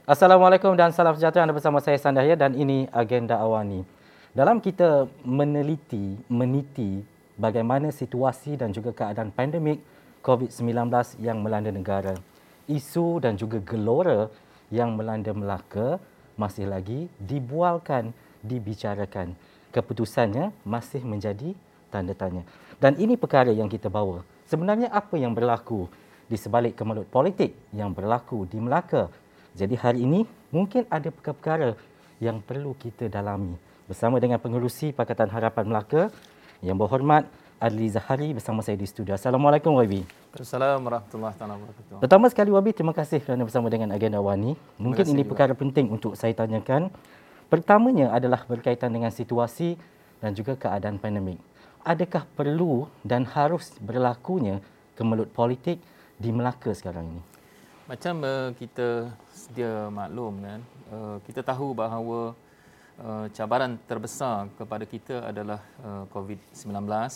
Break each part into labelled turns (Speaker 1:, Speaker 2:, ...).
Speaker 1: Assalamualaikum dan salam sejahtera. Anda bersama saya Sandahya dan ini Agenda Awani. Dalam kita meniti bagaimana situasi dan juga keadaan pandemik COVID-19 yang melanda negara, isu dan juga gelora yang melanda Melaka masih lagi dibualkan, dibicarakan. Keputusannya masih menjadi tanda tanya. Dan ini perkara yang kita bawa. Sebenarnya apa yang berlaku di sebalik kemelut politik yang berlaku di Melaka? Jadi hari ini mungkin ada perkara-perkara yang perlu kita dalami bersama dengan pengerusi Pakatan Harapan Melaka yang berhormat Adli Zahari bersama saya di studio. Assalamualaikum Wabi.
Speaker 2: Assalamualaikum warahmatullahi wabarakatuh.
Speaker 1: Pertama sekali Wabi, terima kasih kerana bersama dengan Agenda Wani. Mungkin ini perkara penting untuk saya tanyakan. Pertamanya adalah berkaitan dengan situasi dan juga keadaan pandemik. Adakah perlu dan harus berlakunya kemelut politik di Melaka sekarang ini?
Speaker 2: Macam kita sedia maklum kan, kita tahu bahawa cabaran terbesar kepada kita adalah COVID-19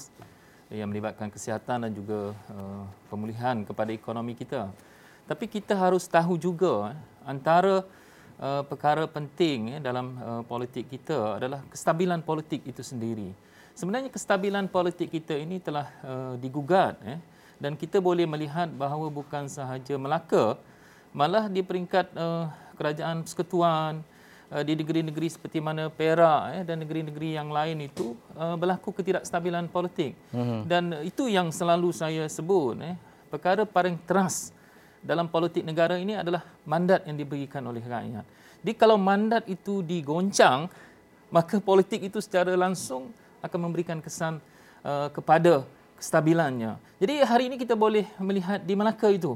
Speaker 2: yang melibatkan kesihatan dan juga pemulihan kepada ekonomi kita. Tapi kita harus tahu juga antara perkara penting dalam politik kita adalah kestabilan politik itu sendiri. Sebenarnya kestabilan politik kita ini telah digugat dan kita boleh melihat bahawa bukan sahaja Melaka, malah di peringkat kerajaan persekutuan, di negeri-negeri seperti mana Perak dan negeri-negeri yang lain itu berlaku ketidakstabilan politik. Dan itu yang selalu saya sebut, perkara paling teras dalam politik negara ini adalah mandat yang diberikan oleh rakyat. Jadi kalau mandat itu digoncang, maka politik itu secara langsung akan memberikan kesan kepada kestabilannya. Jadi hari ini kita boleh melihat di Melaka itu.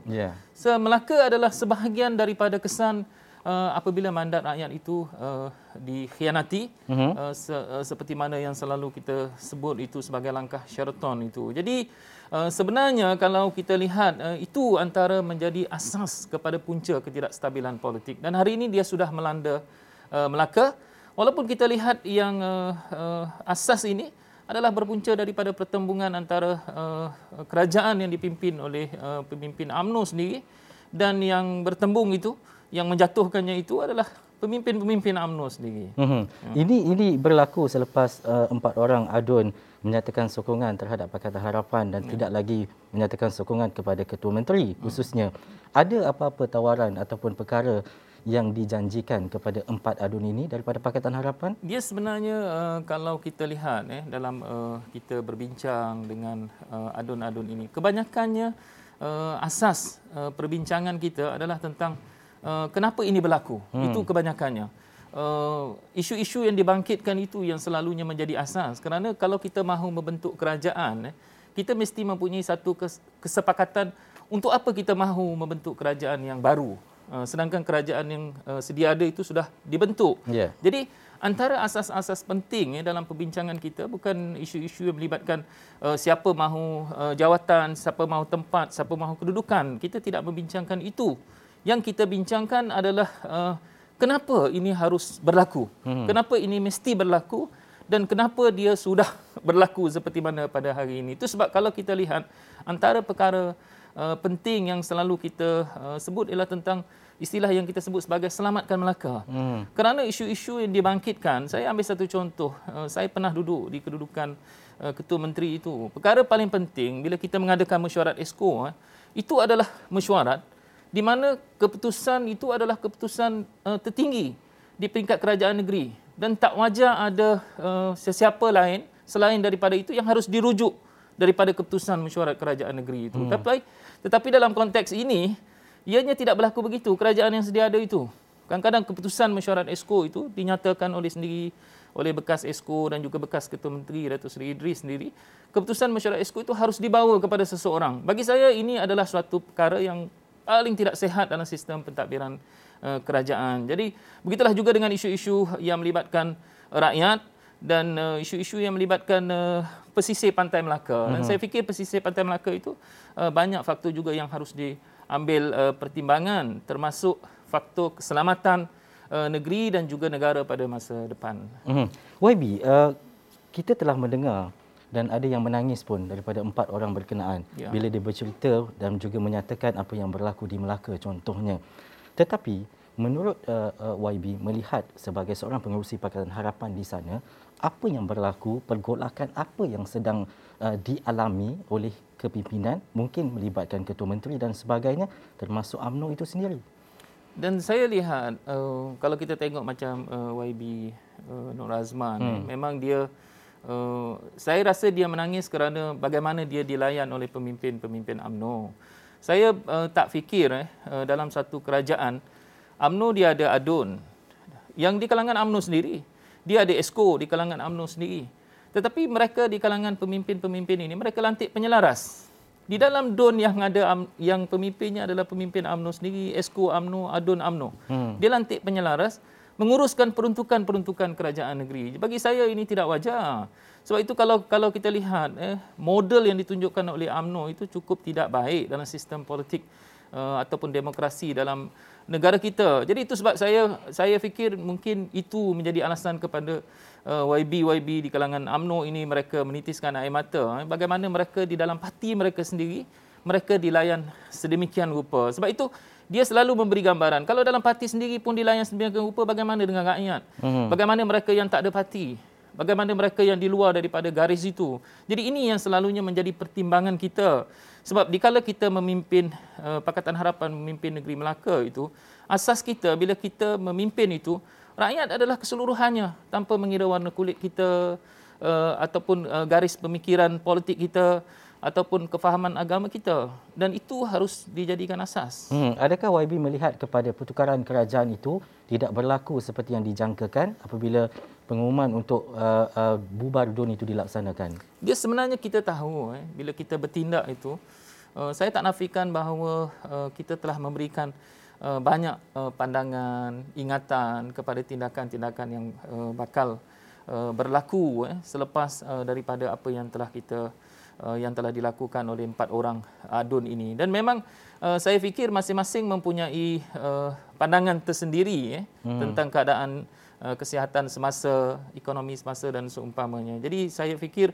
Speaker 2: Melaka adalah sebahagian daripada kesan apabila mandat rakyat itu dikhianati, seperti mana yang selalu kita sebut itu sebagai langkah Sheraton itu. Jadi sebenarnya kalau kita lihat itu antara menjadi asas kepada punca ketidakstabilan politik. Dan hari ini dia sudah melanda Melaka. Walaupun kita lihat yang asas ini adalah berpunca daripada pertembungan antara kerajaan yang dipimpin oleh pemimpin UMNO sendiri dan yang bertembung itu, yang menjatuhkannya itu adalah pemimpin-pemimpin UMNO sendiri.
Speaker 1: Ini berlaku selepas 4 orang adun menyatakan sokongan terhadap Pakatan Harapan dan tidak lagi menyatakan sokongan kepada Ketua Menteri khususnya. Ada apa-apa tawaran ataupun perkara yang dijanjikan kepada 4 adun ini daripada Pakatan Harapan?
Speaker 2: Dia sebenarnya kalau kita lihat dalam kita berbincang dengan adun-adun ini, kebanyakannya asas perbincangan kita adalah tentang kenapa ini berlaku. Itu kebanyakannya. Isu-isu yang dibangkitkan itu yang selalunya menjadi asas. Kerana kalau kita mahu membentuk kerajaan, kita mesti mempunyai satu kesepakatan untuk apa kita mahu membentuk kerajaan yang baru. Sedangkan kerajaan yang sedia ada itu sudah dibentuk. Jadi antara asas-asas penting dalam perbincangan kita bukan isu-isu yang melibatkan siapa mahu jawatan, siapa mahu tempat, siapa mahu kedudukan. Kita tidak membincangkan itu. Yang kita bincangkan adalah kenapa ini harus berlaku, kenapa ini mesti berlaku dan kenapa dia sudah berlaku seperti mana pada hari ini. Itu sebab kalau kita lihat antara perkara penting yang selalu kita sebut ialah tentang istilah yang kita sebut sebagai selamatkan Melaka. Kerana isu-isu yang dibangkitkan, saya ambil satu contoh. Saya pernah duduk di kedudukan Ketua Menteri itu. Perkara paling penting bila kita mengadakan mesyuarat Esko, itu adalah mesyuarat di mana keputusan itu adalah keputusan tertinggi di peringkat kerajaan negeri. Dan tak wajar ada sesiapa lain selain daripada itu yang harus dirujuk daripada keputusan mesyuarat kerajaan negeri itu. Tetapi dalam konteks ini, ianya tidak berlaku begitu. Kerajaan yang sedia ada itu. Kadang-kadang keputusan mesyuarat Esko itu dinyatakan oleh bekas Esko dan juga bekas Ketua Menteri Datuk Seri Idris sendiri. Keputusan mesyuarat Esko itu harus dibawa kepada seseorang. Bagi saya ini adalah suatu perkara yang paling tidak sihat dalam sistem pentadbiran kerajaan. Jadi begitulah juga dengan isu-isu yang melibatkan rakyat dan isu-isu yang melibatkan pesisir pantai Melaka. Dan saya fikir pesisir pantai Melaka itu banyak faktor juga yang harus diambil pertimbangan, termasuk faktor keselamatan negeri dan juga negara pada masa depan.
Speaker 1: YB, kita telah mendengar dan ada yang menangis pun daripada 4 orang berkenaan bila dia bercerita dan juga menyatakan apa yang berlaku di Melaka contohnya. Tetapi Menurut YB melihat sebagai seorang pengerusi Pakatan Harapan di sana, apa yang berlaku, pergolakan apa yang sedang dialami oleh kepimpinan, mungkin melibatkan ketua menteri dan sebagainya, termasuk UMNO itu sendiri?
Speaker 2: Dan saya lihat kalau kita tengok macam YB Nur Azman, memang dia saya rasa dia menangis kerana bagaimana dia dilayan oleh pemimpin-pemimpin UMNO. Saya tak fikir dalam satu kerajaan UMNO dia ada ADUN yang di kalangan UMNO sendiri. Dia ada ESKO di kalangan UMNO sendiri. Tetapi mereka di kalangan pemimpin-pemimpin ini mereka lantik penyelaras. Di dalam DUN yang ada yang pemimpinnya adalah pemimpin UMNO sendiri, ESKO UMNO, ADUN UMNO. Dia lantik penyelaras menguruskan peruntukan-peruntukan kerajaan negeri. Bagi saya ini tidak wajar. Sebab itu kalau kita lihat model yang ditunjukkan oleh UMNO itu cukup tidak baik dalam sistem politik ataupun demokrasi dalam negara kita. Jadi itu sebab saya fikir mungkin itu menjadi alasan kepada YB di kalangan UMNO ini mereka menitiskan air mata. Bagaimana mereka di dalam parti mereka sendiri mereka dilayan sedemikian rupa. Sebab itu dia selalu memberi gambaran. Kalau dalam parti sendiri pun dilayan sedemikian rupa, bagaimana dengan rakyat? Bagaimana mereka yang tak ada parti? Bagaimana mereka yang di luar daripada garis itu? Jadi ini yang selalunya menjadi pertimbangan kita. Sebab dikala kita memimpin Pakatan Harapan, memimpin negeri Melaka itu, asas kita bila kita memimpin itu, rakyat adalah keseluruhannya tanpa mengira warna kulit kita ataupun garis pemikiran politik kita ataupun kefahaman agama kita, dan itu harus dijadikan asas.
Speaker 1: Adakah YB melihat kepada pertukaran kerajaan itu tidak berlaku seperti yang dijangkakan apabila pengumuman untuk bubar DUN itu dilaksanakan?
Speaker 2: Dia sebenarnya kita tahu bila kita bertindak itu, saya tak nafikan bahawa kita telah memberikan banyak pandangan, ingatan kepada tindakan-tindakan yang bakal berlaku selepas daripada apa yang telah dilakukan oleh 4 orang ADUN ini. Dan memang saya fikir masing-masing mempunyai pandangan tersendiri tentang keadaan kesihatan semasa, ekonomi semasa dan seumpamanya. Jadi saya fikir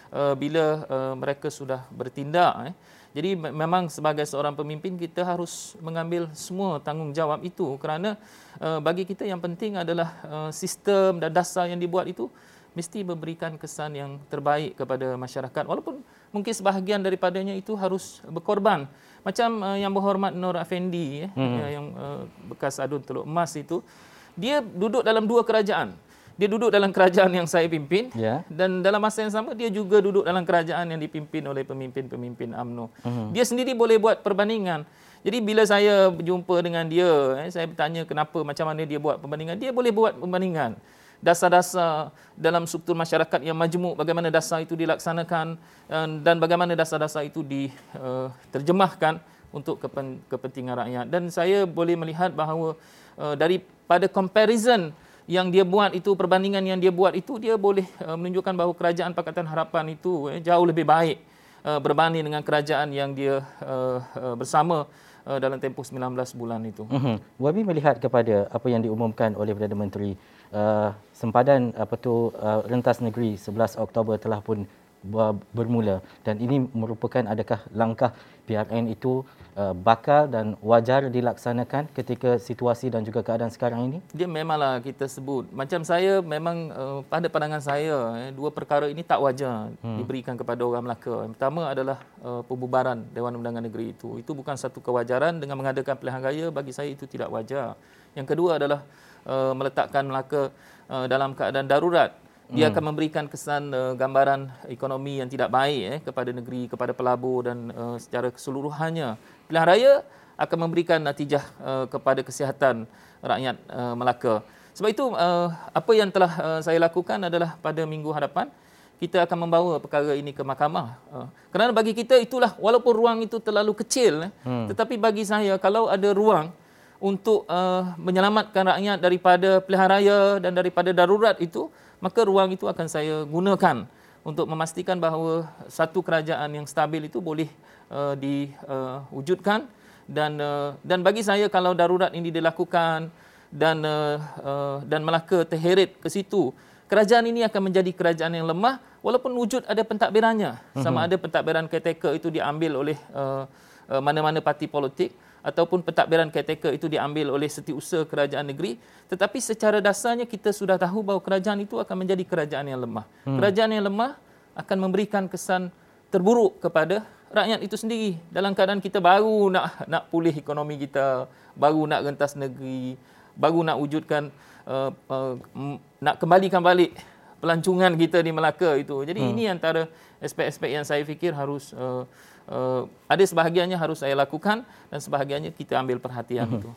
Speaker 2: bila mereka sudah bertindak, jadi memang sebagai seorang pemimpin kita harus mengambil semua tanggungjawab itu, kerana bagi kita yang penting adalah sistem dan dasar yang dibuat itu mesti memberikan kesan yang terbaik kepada masyarakat, walaupun mungkin sebahagian daripadanya itu harus berkorban. Macam yang berhormat Nur Effendi yang bekas ADUN Teluk Emas itu, dia duduk dalam 2 kerajaan. Dia duduk dalam kerajaan yang saya pimpin, dan dalam masa yang sama dia juga duduk dalam kerajaan yang dipimpin oleh pemimpin-pemimpin UMNO. Dia sendiri boleh buat perbandingan. Jadi bila saya berjumpa dengan dia, saya bertanya kenapa, macam mana dia buat perbandingan. Dia boleh buat perbandingan dasar-dasar dalam struktur masyarakat yang majmuk, bagaimana dasar itu dilaksanakan dan bagaimana dasar-dasar itu diterjemahkan untuk kepentingan rakyat. Dan saya boleh melihat bahawa daripada comparison yang dia buat itu, perbandingan yang dia buat itu, dia boleh menunjukkan bahawa kerajaan Pakatan Harapan itu jauh lebih baik berbanding dengan kerajaan yang dia bersama dalam tempoh 19 bulan itu.
Speaker 1: YB melihat kepada apa yang diumumkan oleh Perdana Menteri, sempadan rentas negeri 11 Oktober telah pun bermula, dan ini merupakan adakah langkah PRN itu bakal dan wajar dilaksanakan ketika situasi dan juga keadaan sekarang ini?
Speaker 2: Dia memanglah kita sebut. Macam saya memang pada pandangan saya 2 perkara ini tak wajar diberikan kepada orang Melaka. Yang pertama adalah pembubaran Dewan Undangan Negeri itu. Itu bukan satu kewajaran. Dengan mengadakan pilihan raya, bagi saya itu tidak wajar. Yang kedua adalah meletakkan Melaka dalam keadaan darurat. Dia akan memberikan kesan gambaran ekonomi yang tidak baik kepada negeri, kepada pelabur dan secara keseluruhannya. Pilihan raya akan memberikan natijah kepada kesihatan rakyat Melaka. Sebab itu apa yang telah saya lakukan adalah pada minggu hadapan kita akan membawa perkara ini ke mahkamah. Kerana bagi kita itulah, walaupun ruang itu terlalu kecil, tetapi bagi saya kalau ada ruang untuk menyelamatkan rakyat daripada pilihan raya dan daripada darurat itu, maka ruang itu akan saya gunakan untuk memastikan bahawa satu kerajaan yang stabil itu boleh diwujudkan, dan bagi saya kalau darurat ini dilakukan dan Melaka terheret ke situ, kerajaan ini akan menjadi kerajaan yang lemah walaupun wujud ada pentadbirannya. Sama ada pentadbiran caretaker itu diambil oleh mana-mana parti politik ataupun pentadbiran caretaker itu diambil oleh setiausaha kerajaan negeri, tetapi secara dasarnya kita sudah tahu bahawa kerajaan itu akan menjadi kerajaan yang lemah. Kerajaan yang lemah akan memberikan kesan terburuk kepada rakyat itu sendiri. Dalam keadaan kita baru nak pulih ekonomi kita, baru nak rentas negeri, baru nak wujudkan nak kembalikan balik pelancongan kita di Melaka itu. Jadi ini antara aspek-aspek yang saya fikir harus ada sebahagiannya harus saya lakukan dan sebahagiannya kita ambil perhatian itu.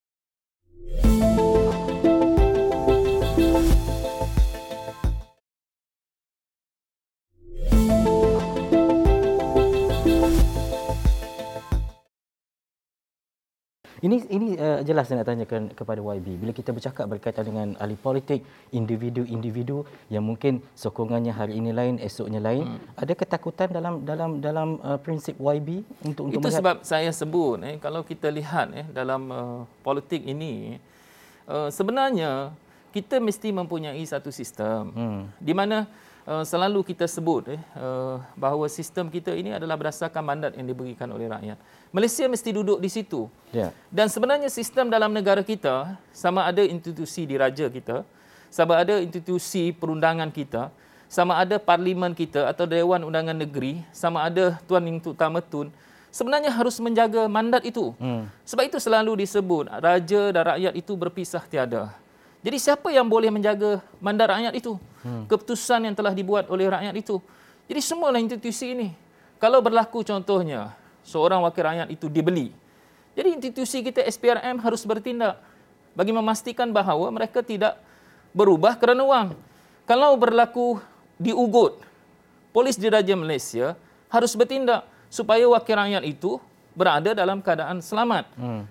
Speaker 1: Ini jelas saya nak tanyakan kepada YB. Bila kita bercakap berkaitan dengan ahli politik, individu-individu yang mungkin sokongannya hari ini lain, esoknya lain, ada ketakutan dalam prinsip YB untuk
Speaker 2: itu
Speaker 1: melihat?
Speaker 2: Sebab saya sebut kalau kita lihat dalam politik ini sebenarnya kita mesti mempunyai satu sistem di mana selalu kita sebut bahawa sistem kita ini adalah berdasarkan mandat yang diberikan oleh rakyat. Malaysia mesti duduk di situ. Yeah. Dan sebenarnya sistem dalam negara kita, sama ada institusi diraja kita, sama ada institusi perundangan kita, sama ada parlimen kita atau Dewan Undangan Negeri, sama ada Tuan Yang Utama Tun, sebenarnya harus menjaga mandat itu. Sebab itu selalu disebut raja dan rakyat itu berpisah tiada. Jadi siapa yang boleh menjaga mandat rakyat itu? Keputusan yang telah dibuat oleh rakyat itu. Jadi semualah institusi ini. Kalau berlaku contohnya, seorang wakil rakyat itu dibeli. Jadi institusi kita SPRM harus bertindak bagi memastikan bahawa mereka tidak berubah kerana wang. Kalau berlaku diugut, polis diraja Malaysia harus bertindak supaya wakil rakyat itu berada dalam keadaan selamat.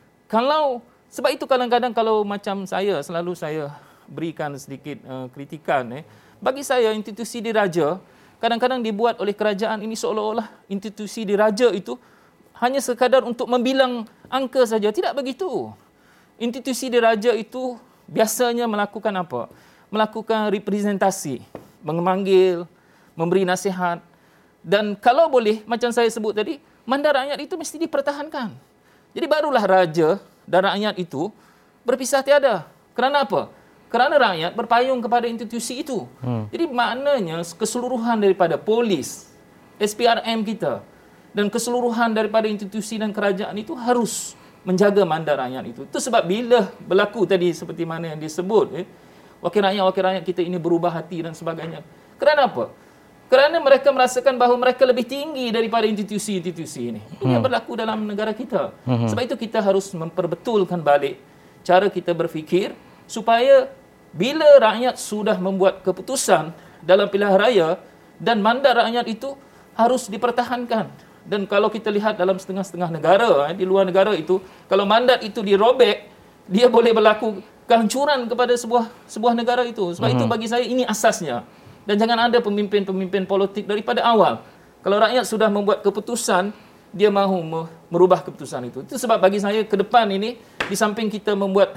Speaker 2: Sebab itu kadang-kadang kalau macam saya, selalu saya berikan sedikit kritikan. Bagi saya institusi diraja kadang-kadang dibuat oleh kerajaan ini seolah-olah institusi diraja itu hanya sekadar untuk membilang angka saja. Tidak begitu. Institusi diraja itu biasanya melakukan apa? Melakukan representasi, memanggil, memberi nasihat. Dan kalau boleh, macam saya sebut tadi, mandat rakyat itu mesti dipertahankan. Jadi barulah raja dan rakyat itu berpisah tiada. Kerana apa? Kerana rakyat berpayung kepada institusi itu. Jadi maknanya keseluruhan daripada polis, SPRM kita, dan keseluruhan daripada institusi dan kerajaan itu harus menjaga mandat rakyat itu. Itu sebab bila berlaku tadi seperti mana yang disebut, wakil rakyat kita ini berubah hati dan sebagainya. Kerana apa? Kerana mereka merasakan bahawa mereka lebih tinggi daripada institusi-institusi ini. Ini yang berlaku dalam negara kita. Sebab itu kita harus memperbetulkan balik cara kita berfikir supaya bila rakyat sudah membuat keputusan dalam pilihan raya dan mandat rakyat itu harus dipertahankan. Dan kalau kita lihat dalam setengah-setengah negara, di luar negara itu, kalau mandat itu dirobek, dia boleh berlaku kehancuran kepada sebuah negara itu. Sebab itu bagi saya ini asasnya. Dan jangan ada pemimpin-pemimpin politik daripada awal. Kalau rakyat sudah membuat keputusan, dia mahu merubah keputusan itu. Itu sebab bagi saya ke depan ini, di samping kita membuat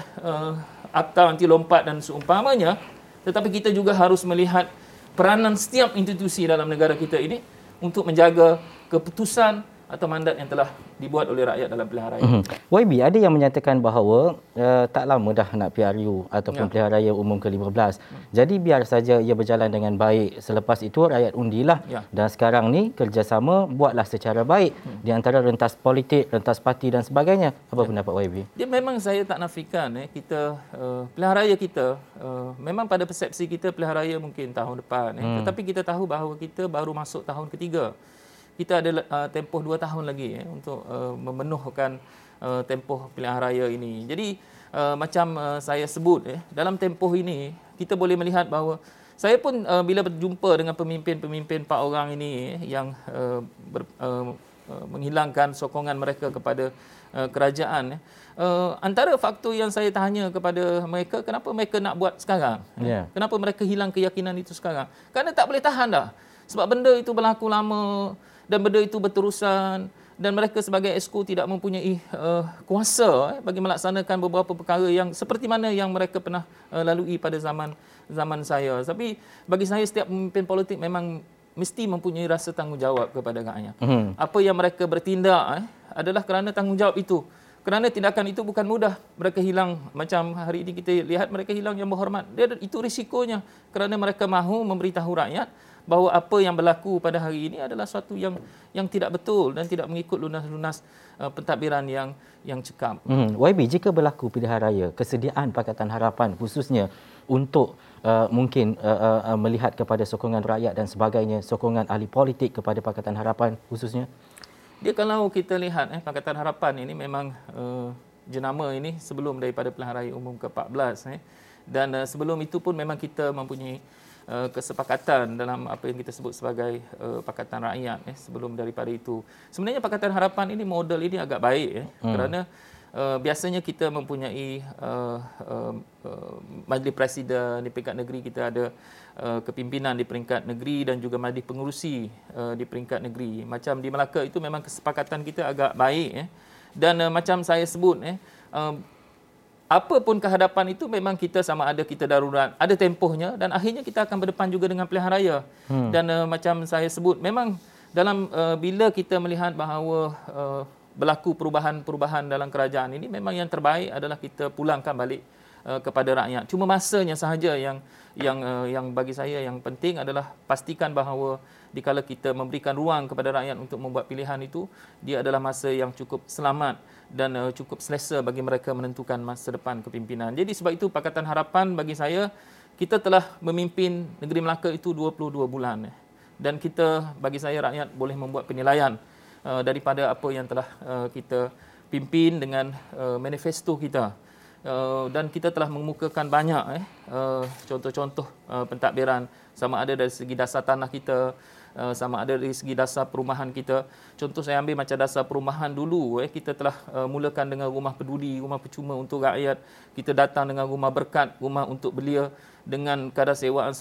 Speaker 2: akta anti lompat dan seumpamanya, tetapi kita juga harus melihat peranan setiap institusi dalam negara kita ini untuk menjaga keputusan atau mandat yang telah dibuat oleh rakyat dalam pilihan raya.
Speaker 1: YB, ada yang menyatakan bahawa tak lama dah nak PRU ataupun pilihan raya umum ke-15. Jadi biar saja ia berjalan dengan baik. Selepas itu rakyat undilah. Dan sekarang ni kerjasama buatlah secara baik di antara rentas politik, rentas parti dan sebagainya. Apa pendapat YB?
Speaker 2: Dia memang saya tak nafikan kita pilihan raya kita memang pada persepsi kita pilihan raya mungkin tahun depan. Tetapi kita tahu bahawa kita baru masuk tahun ketiga. Kita ada tempoh 2 tahun lagi untuk memenuhkan tempoh pilihan raya ini. Jadi macam saya sebut dalam tempoh ini kita boleh melihat bahawa saya pun bila berjumpa dengan pemimpin-pemimpin 4 orang ini yang menghilangkan sokongan mereka kepada kerajaan, antara faktor yang saya tanya kepada mereka, kenapa mereka nak buat sekarang? Kenapa mereka hilang keyakinan itu sekarang? Kerana tak boleh tahan dah. Sebab benda itu berlaku lama dan benda itu berterusan dan mereka sebagai exco tidak mempunyai kuasa bagi melaksanakan beberapa perkara yang seperti mana yang mereka pernah lalui pada zaman saya. Tapi bagi saya setiap pemimpin politik memang mesti mempunyai rasa tanggungjawab kepada rakyat. Apa yang mereka bertindak adalah kerana tanggungjawab itu. Kerana tindakan itu bukan mudah. Mereka hilang, macam hari ini kita lihat mereka hilang yang berhormat. Itu risikonya kerana mereka mahu memberitahu rakyat bahawa apa yang berlaku pada hari ini adalah suatu yang tidak betul dan tidak mengikut lunas-lunas pentadbiran yang cekap.
Speaker 1: YB, jika berlaku pilihan raya, kesediaan Pakatan Harapan khususnya untuk mungkin melihat kepada sokongan rakyat dan sebagainya, sokongan ahli politik kepada Pakatan Harapan khususnya?
Speaker 2: Dia kalau kita lihat Pakatan Harapan ini memang jenama ini sebelum daripada pilihan raya umum ke-14 dan sebelum itu pun memang kita mempunyai kesepakatan dalam apa yang kita sebut sebagai Pakatan Rakyat sebelum daripada itu. Sebenarnya Pakatan Harapan ini model ini agak baik kerana biasanya kita mempunyai majlis presiden di peringkat negeri, kita ada kepimpinan di peringkat negeri dan juga majlis pengerusi di peringkat negeri. Macam di Melaka itu memang kesepakatan kita agak baik dan macam saya sebut apa pun kehadapan itu memang kita sama ada kita darurat, ada tempohnya dan akhirnya kita akan berdepan juga dengan pilihan raya. Dan macam saya sebut memang dalam bila kita melihat bahawa berlaku perubahan-perubahan dalam kerajaan ini, memang yang terbaik adalah kita pulangkan balik kepada rakyat. Cuma masanya sahaja yang bagi saya yang penting adalah pastikan bahawa dikala kita memberikan ruang kepada rakyat untuk membuat pilihan itu, dia adalah masa yang cukup selamat dan cukup selesa bagi mereka menentukan masa depan kepimpinan. Jadi sebab itu Pakatan Harapan bagi saya, kita telah memimpin negeri Melaka itu 22 bulan dan kita, bagi saya, rakyat boleh membuat penilaian daripada apa yang telah kita pimpin dengan manifesto kita. Dan kita telah mengemukakan banyak contoh-contoh pentadbiran, sama ada dari segi dasar tanah kita, sama ada dari segi dasar perumahan kita. Contoh saya ambil macam dasar perumahan dulu, kita telah mulakan dengan rumah peduli, rumah percuma untuk rakyat. Kita datang dengan rumah berkat, rumah untuk belia dengan kadar sewaan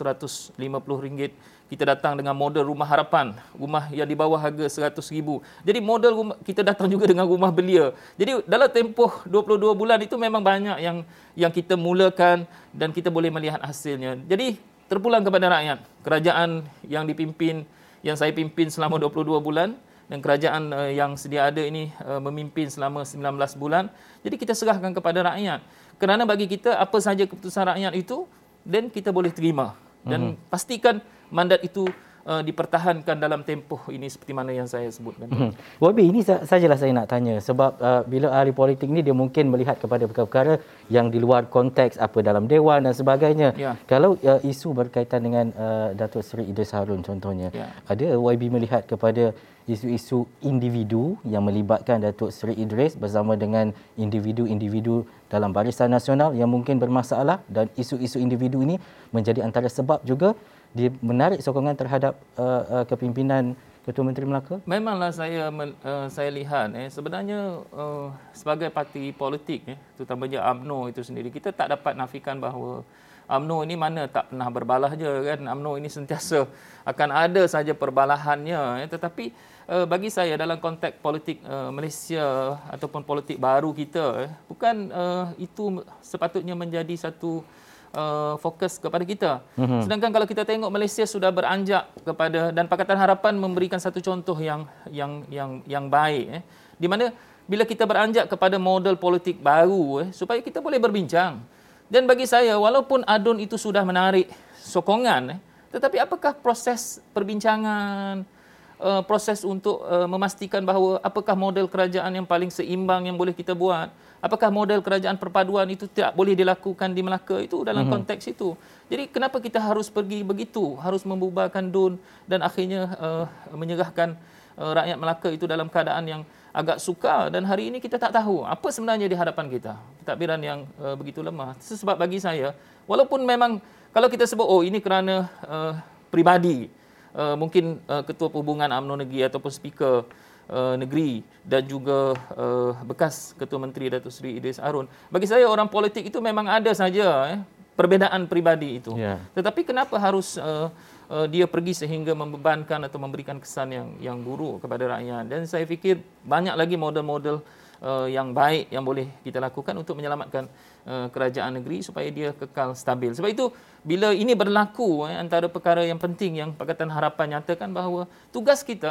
Speaker 2: RM150. Kita datang dengan model rumah harapan, rumah yang di bawah harga RM100,000. Jadi model rumah, kita datang juga dengan rumah belia. Jadi dalam tempoh 22 bulan itu memang banyak yang kita mulakan dan kita boleh melihat hasilnya. Jadi terpulang kepada rakyat. Kerajaan yang dipimpin, yang saya pimpin selama 22 bulan dan kerajaan yang sedia ada ini memimpin selama 19 bulan. Jadi kita serahkan kepada rakyat. Kerana bagi kita apa sahaja keputusan rakyat itu, dan kita boleh terima. Dan pastikan mandat itu dipertahankan dalam tempoh ini seperti mana yang saya sebutkan.
Speaker 1: YB, ini sajalah saya nak tanya sebab bila ahli politik ni dia mungkin melihat kepada perkara-perkara yang di luar konteks apa dalam dewan dan sebagainya. Kalau isu berkaitan dengan Datuk Seri Idris Harun contohnya, ada YB melihat kepada isu-isu individu yang melibatkan Datuk Seri Idris bersama dengan individu-individu dalam Barisan Nasional yang mungkin bermasalah, dan isu-isu individu ini menjadi antara sebab juga dia menarik sokongan terhadap kepimpinan Ketua Menteri Melaka?
Speaker 2: Memanglah saya lihat sebenarnya sebagai parti politik terutamanya UMNO itu sendiri, kita tak dapat nafikan bahawa UMNO ini mana tak pernah berbalah je kan. UMNO ini sentiasa akan ada saja perbalahannya, tetapi bagi saya dalam konteks politik Malaysia ataupun politik baru kita, bukan itu sepatutnya menjadi satu fokus kepada kita. Sedangkan kalau kita tengok Malaysia sudah beranjak kepada, dan Pakatan Harapan memberikan satu contoh yang baik di mana bila kita beranjak kepada model politik baru supaya kita boleh berbincang. Dan bagi saya walaupun ADUN itu sudah menarik sokongan, tetapi apakah proses perbincangan, proses untuk memastikan bahawa apakah model kerajaan yang paling seimbang yang boleh kita buat? Apakah model kerajaan perpaduan itu tidak boleh dilakukan di Melaka itu dalam konteks itu? Jadi kenapa kita harus pergi begitu? Harus membubarkan DUN dan akhirnya menyerahkan rakyat Melaka itu dalam keadaan yang agak sukar, dan hari ini kita tak tahu apa sebenarnya di hadapan kita. Pentadbiran yang begitu lemah. Sebab bagi saya, walaupun memang kalau kita sebut ini kerana peribadi, mungkin Ketua Perhubungan UMNO Negeri ataupun Speaker Negeri dan juga bekas Ketua Menteri Datuk Seri Idris Harun. Bagi saya orang politik itu memang ada saja perbezaan peribadi itu. Tetapi kenapa harus dia pergi sehingga membebankan atau memberikan kesan yang buruk kepada rakyat? Dan saya fikir banyak lagi model-model yang baik yang boleh kita lakukan untuk menyelamatkan kerajaan negeri supaya dia kekal stabil. Sebab itu bila ini berlaku, antara perkara yang penting yang Pakatan Harapan nyatakan bahawa tugas kita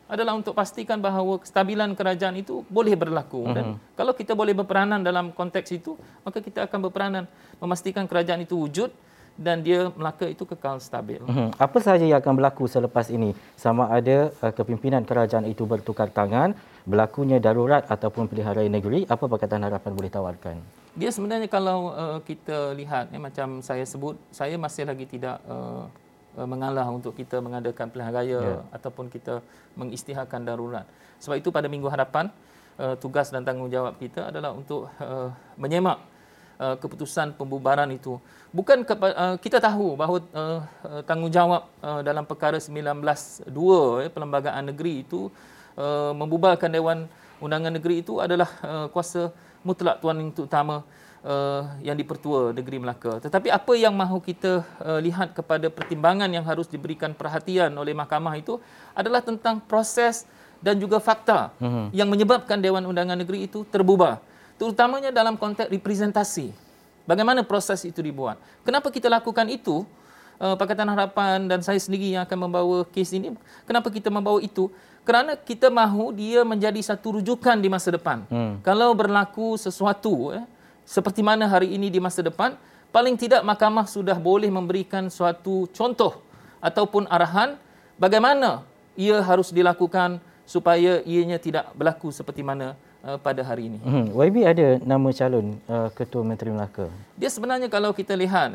Speaker 2: adalah untuk pastikan bahawa kestabilan kerajaan itu boleh berlaku. Dan kalau kita boleh berperanan dalam konteks itu, maka kita akan berperanan memastikan kerajaan itu wujud dan dia Melaka itu kekal stabil.
Speaker 1: Apa sahaja yang akan berlaku selepas ini? Sama ada kepimpinan kerajaan itu bertukar tangan, berlakunya darurat ataupun pilihan raya negeri, apa Pakatan Harapan boleh tawarkan?
Speaker 2: Dia sebenarnya kalau kita lihat, macam saya sebut, saya masih lagi tidak mengalah untuk kita mengadakan pilihan raya ataupun kita mengisytiharkan darurat. Sebab itu pada minggu hadapan, tugas dan tanggungjawab kita adalah untuk menyemak keputusan pembubaran itu. Bukan kita tahu bahawa tanggungjawab dalam perkara 19.2 Perlembagaan Negeri itu membubarkan Dewan Undangan Negeri itu adalah kuasa mutlak Tuan Yang Utama yang dipertua negeri Melaka. Tetapi apa yang mahu kita lihat kepada pertimbangan yang harus diberikan perhatian oleh mahkamah itu adalah tentang proses dan juga fakta yang menyebabkan Dewan Undangan Negeri itu terbubar. Terutamanya dalam konteks representasi. Bagaimana proses itu dibuat? Kenapa kita lakukan itu? Pakatan Harapan dan saya sendiri yang akan membawa kes ini. Kenapa kita membawa itu? Kerana kita mahu dia menjadi satu rujukan di masa depan. Kalau berlaku sesuatu seperti mana hari ini di masa depan, paling tidak mahkamah sudah boleh memberikan suatu contoh ataupun arahan bagaimana ia harus dilakukan supaya ianya tidak berlaku seperti mana pada hari ini.
Speaker 1: YB ada nama calon Ketua Menteri Melaka?
Speaker 2: Dia sebenarnya kalau kita lihat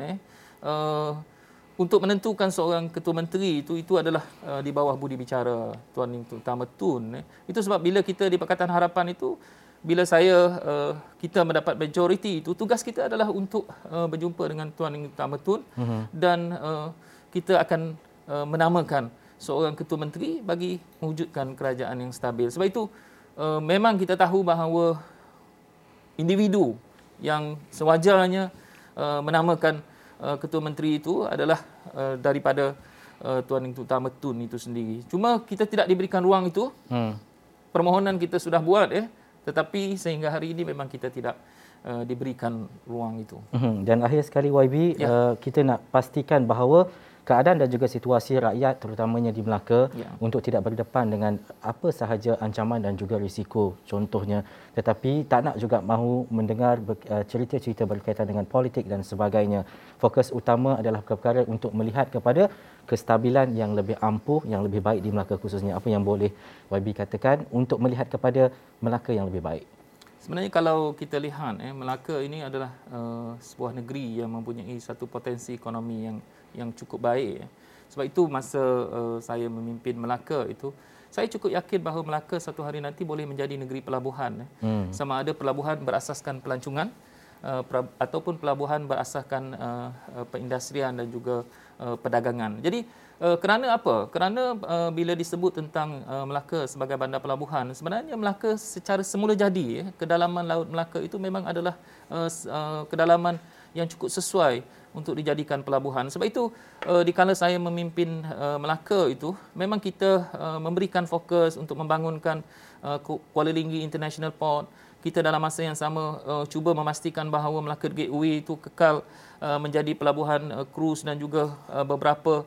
Speaker 2: untuk menentukan seorang Ketua Menteri itu adalah di bawah budi bicara Tuan Yang Utama Tun. Itu sebab bila kita di Pakatan Harapan itu, bila kita mendapat majoriti itu, tugas kita adalah untuk berjumpa dengan Tuan Yang Utama Tun dan kita akan menamakan seorang Ketua Menteri bagi mewujudkan kerajaan yang stabil. Sebab itu memang kita tahu bahawa individu yang sewajarnya menamakan Ketua Menteri itu adalah daripada Tuan Yang Utama Tun itu sendiri. Cuma kita tidak diberikan ruang itu. Permohonan kita sudah buat tetapi sehingga hari ini memang kita tidak diberikan ruang itu.
Speaker 1: Dan akhir sekali YB, kita nak pastikan bahawa keadaan dan juga situasi rakyat terutamanya di Melaka untuk tidak berdepan dengan apa sahaja ancaman dan juga risiko contohnya, tetapi tak nak juga mahu mendengar cerita-cerita berkaitan dengan politik dan sebagainya. Fokus utama adalah perkara untuk melihat kepada kestabilan yang lebih ampuh, yang lebih baik di Melaka khususnya. Apa yang boleh YB katakan untuk melihat kepada Melaka yang lebih baik?
Speaker 2: Sebenarnya kalau kita lihat Melaka ini adalah sebuah negeri yang mempunyai satu potensi ekonomi yang cukup baik. Sebab itu masa saya memimpin Melaka itu, saya cukup yakin bahawa Melaka satu hari nanti boleh menjadi negeri pelabuhan. Sama ada pelabuhan berasaskan pelancongan ataupun pelabuhan berasaskan perindustrian dan juga perdagangan. Jadi kerana apa? Kerana bila disebut tentang Melaka sebagai bandar pelabuhan, sebenarnya Melaka secara semula jadi kedalaman Laut Melaka itu memang adalah kedalaman yang cukup sesuai untuk dijadikan pelabuhan. Sebab itu dikala saya memimpin Melaka itu, memang kita memberikan fokus untuk membangunkan Kuala Linggi International Port. Kita dalam masa yang sama cuba memastikan bahawa Melaka Gateway itu kekal menjadi pelabuhan krus dan juga beberapa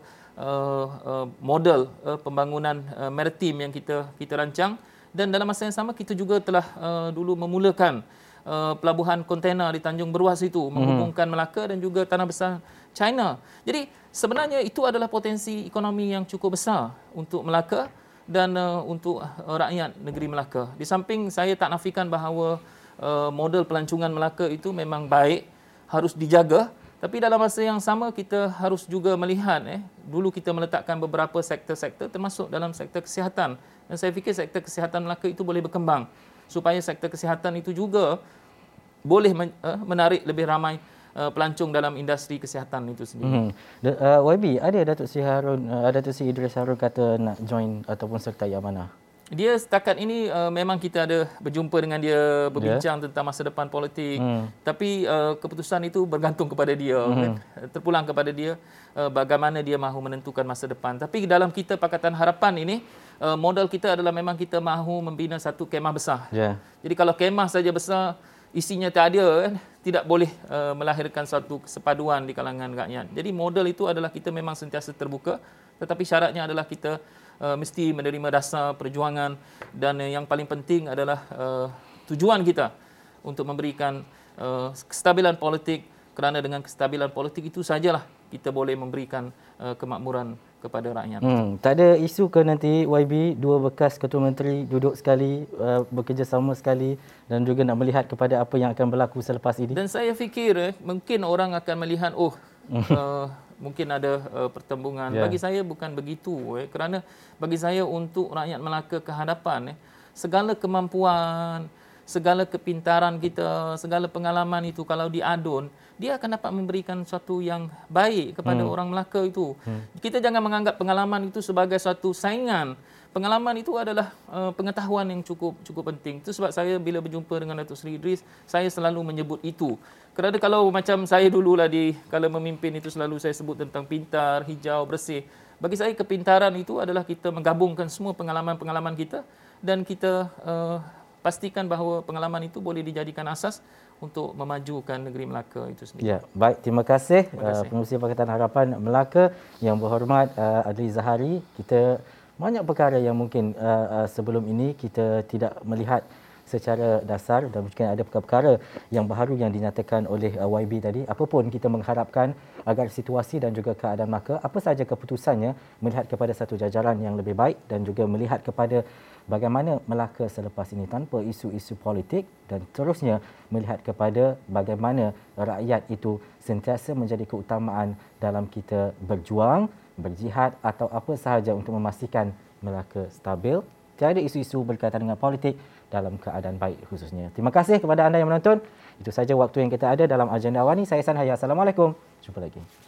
Speaker 2: model pembangunan maritim yang kita rancang. Dan dalam masa yang sama kita juga telah dulu memulakan pelabuhan kontena di Tanjung Beruas itu, menghubungkan Melaka dan juga tanah besar China. Jadi sebenarnya itu adalah potensi ekonomi yang cukup besar untuk Melaka dan untuk rakyat negeri Melaka. Di samping saya tak nafikan bahawa model pelancongan Melaka itu memang baik, harus dijaga. Tapi dalam masa yang sama kita harus juga melihat dulu kita meletakkan beberapa sektor-sektor termasuk dalam sektor kesihatan. Dan saya fikir sektor kesihatan Melaka itu boleh berkembang supaya sektor kesihatan itu juga boleh menarik lebih ramai pelancong dalam industri kesihatan itu sendiri.
Speaker 1: YB, ada Datuk Seri Harun, Datuk Seri Idris Harun kata nak join ataupun sertai amanah?
Speaker 2: Dia setakat ini memang kita ada berjumpa dengan dia, berbincang tentang masa depan politik. Tapi keputusan itu bergantung kepada dia, terpulang kepada dia bagaimana dia mahu menentukan masa depan. Tapi dalam kita Pakatan Harapan ini, modal kita adalah memang kita mahu membina satu kemah besar. Jadi kalau kemah saja besar, isinya tak ada, tidak boleh melahirkan suatu kesepaduan di kalangan rakyat. Jadi modal itu adalah kita memang sentiasa terbuka, tetapi syaratnya adalah kita mesti menerima dasar perjuangan, dan yang paling penting adalah tujuan kita untuk memberikan kestabilan politik, kerana dengan kestabilan politik itu sajalah kita boleh memberikan kemakmuran kepada rakyat.
Speaker 1: Tak ada isu ke nanti YB dua bekas ketua menteri duduk sekali, bekerjasama sekali dan juga nak melihat kepada apa yang akan berlaku selepas ini?
Speaker 2: Dan saya fikir mungkin orang akan melihat mungkin ada pertembungan. Bagi saya bukan begitu, kerana bagi saya untuk rakyat Melaka ke hadapan, segala kemampuan, segala kepintaran kita, segala pengalaman itu kalau diadun, dia akan dapat memberikan sesuatu yang baik kepada orang Melaka itu. Kita jangan menganggap pengalaman itu sebagai suatu saingan. Pengalaman itu adalah pengetahuan yang cukup penting. Itu sebab saya bila berjumpa dengan Datuk Seri Idris, saya selalu menyebut itu. Kerana kalau macam saya dululah kala memimpin itu selalu saya sebut tentang pintar, hijau, bersih. Bagi saya kepintaran itu adalah kita menggabungkan semua pengalaman-pengalaman kita dan kita pastikan bahawa pengalaman itu boleh dijadikan asas untuk memajukan negeri Melaka itu sendiri.
Speaker 1: Ya, baik, terima kasih, Pengerusi Pakatan Harapan Melaka yang berhormat Adli Zahari. Kita banyak perkara yang mungkin sebelum ini kita tidak melihat secara dasar dan mungkin ada perkara yang baru yang dinyatakan oleh YB tadi. Apapun kita mengharapkan agar situasi dan juga keadaan Melaka, apa sahaja keputusannya, melihat kepada satu jajaran yang lebih baik dan juga melihat kepada bagaimana Melaka selepas ini tanpa isu-isu politik dan terusnya melihat kepada bagaimana rakyat itu sentiasa menjadi keutamaan dalam kita berjuang, berjihad atau apa sahaja untuk memastikan Melaka stabil, tiada isu-isu berkaitan dengan politik dalam keadaan baik khususnya. Terima kasih kepada anda yang menonton. Itu saja waktu yang kita ada dalam Agenda Awani. Saya San Haya. Assalamualaikum. Jumpa lagi.